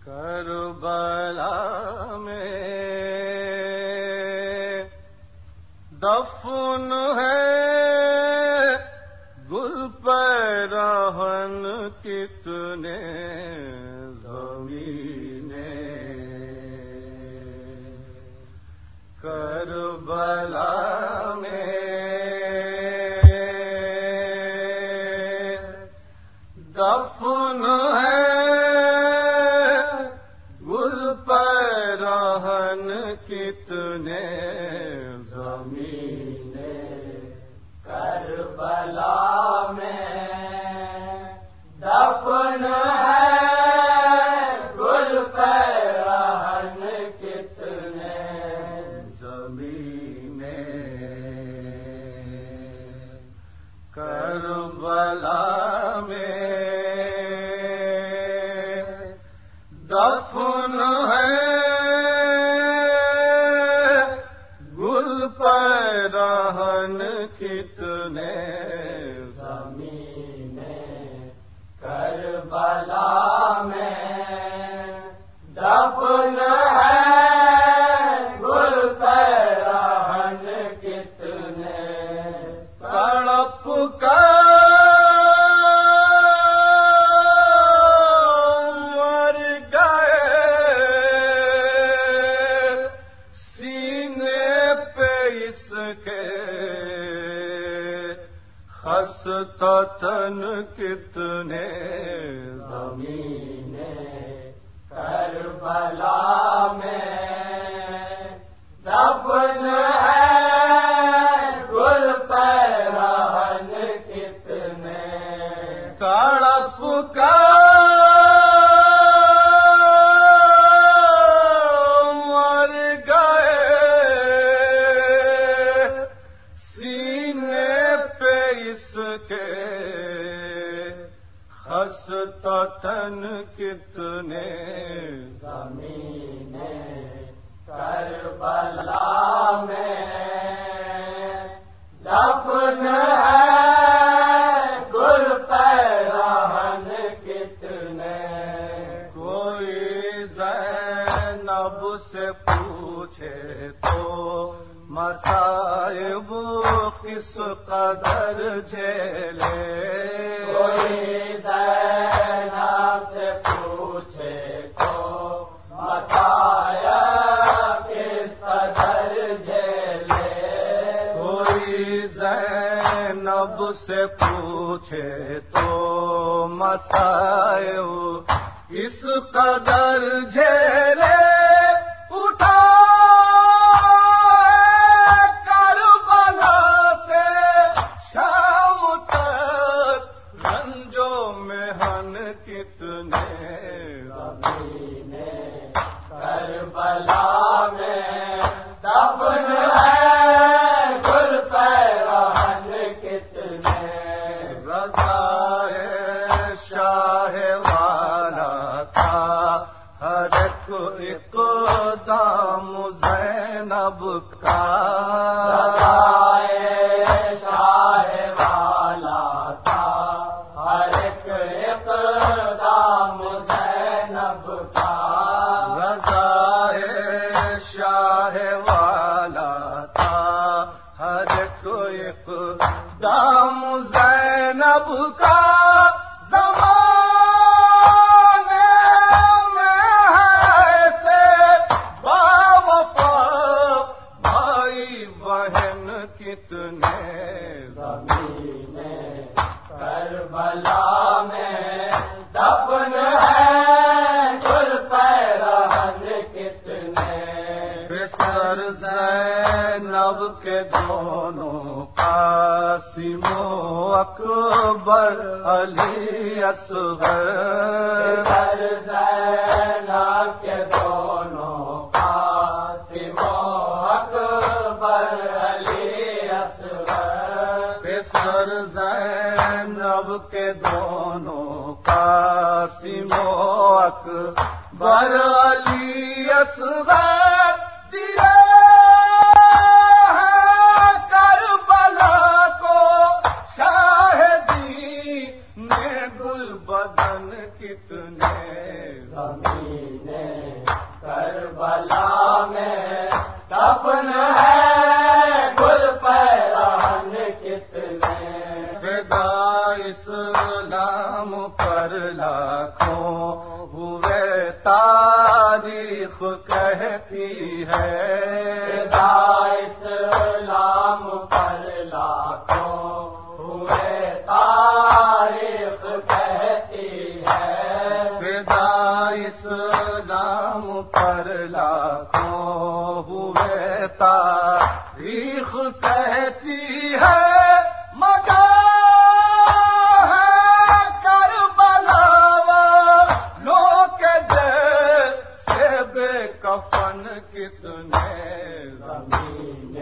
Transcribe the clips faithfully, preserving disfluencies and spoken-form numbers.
کربلا میں دفن ہے گل پیراہن کتنے زمینیں کربلا میں دفن ہے گل پیراہن کتنے زمینیں کربلا میں دفن ہے گل پیراہن کتنے زمینیں کربلا میں دفن ہے گل پیراہن کتنے زمینیں کربلا میں دفن ہے گل پیراہن کتنے تڑپ کر مر گئے سینے پہ اس کے خستہ تن کتنے زمینیں کربلا میں دفن ہے گل پیراہن کتنے تڑپ کر مر گئے سینے پہ اس کے خستہ تن کتنے زمینیں کربلا میں دفن ہے گل پیراہن کتنے کوئی زینب سے پوچھے تو مصائب کس قدر جھیلے کوئی زینب سے پوچھے تو مصائب کس قدر جھیلے کوئی زینب سے پوچھے تو مصائب کس قدر جھیلے اٹھا کربلا سے شام تک رنجو محن کتنے زمینیں کربلا میں دفن ہے گل پیراہن کتنے رضائے شاہ والا تھا ہر ایک اقدام زینب کا رضائے شاہ والا تھا ہر ایک اقدام زینب کا رضائے شاہ والا تھا ہر ایک اقدام زینب کا زمانے میں ہے سے باوفا بھائی بہن کتنے زمینیں کربلا میں دفن ہے گل پیراہن کتنے پسر زینب کے دونوں قاسم و اکبر علی اصغر پسر زینب کے دونوں قاسم و اکبر علی اصغر پسر زینب کے دونوں قاسم و اکبر علی اصغر دیے ہیں کربلا کو شاہدی نے گل بدن کتنے زمین کربلا میں دفن ہے گل پیران کتنے، فدا اسلام پر لاکھوں ہوئے تاریخ کہتی ہے، فدا اسلام پر لاکھوں ہوئے تاریخ کہتی ہے، فدا اسلام پر لاکھوں ہوئے تاریخ کہتی ہے، مگر کفن کتنے زمین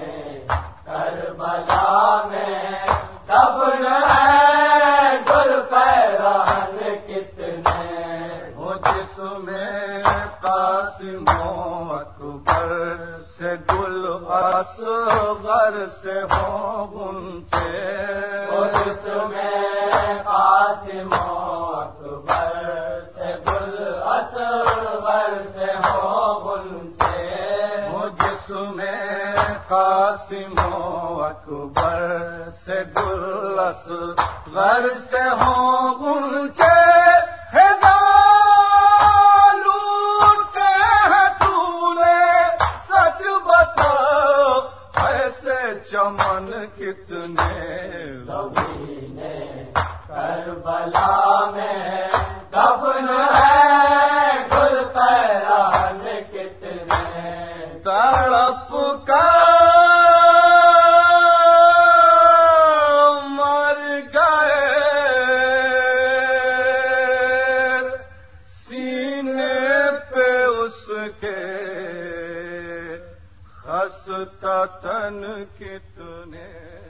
کربلا میں دفن ہے گل پیران کتنے، وہ جس میں قاسم و اکبر سے گل اصغر سے ہوں گنچے، وہ جس میں قاسم و اکبر سے گل اصغر سے ہوں گنچے، وہ جس میں قاسم و اکبر سے گل اصغر سے ہوں گنچے، چمن کتنے زمین کربلا میں دفن ہے گل پیران کتنے، تڑپ کا مر گئے سینے پہ اس کے خستہ تن کتنے